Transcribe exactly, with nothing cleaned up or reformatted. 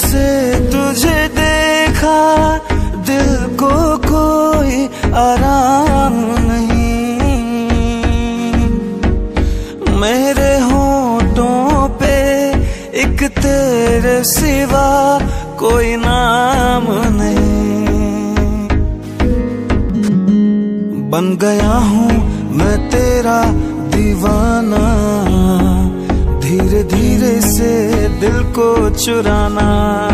से तुझे देखा दिल को कोई आराम नहीं, मेरे होठों पे एक तेरे सिवा कोई नाम नहीं। बन गया हूँ मैं तेरा दीवाना, धीरे धीरे से दिल को चुराना।